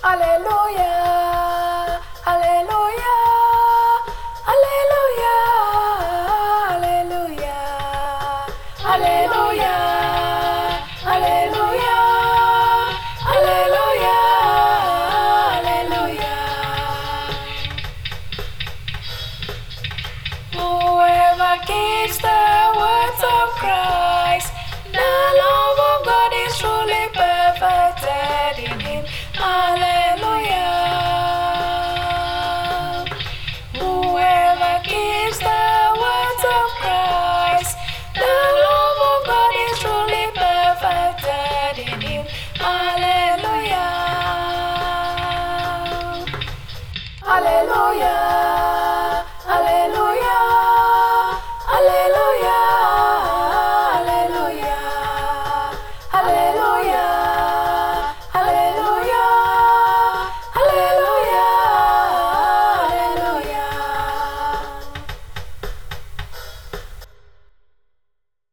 Hallelujah, hallelujah, hallelujah, hallelujah, hallelujah, hallelujah, hallelujah, hallelujah. Whoever keeps the words of Christ, the love of God is truly perfected in him. Hallelujah. Whoever keeps the words of Christ, the love of God is truly perfected in him. Hallelujah. Hallelujah.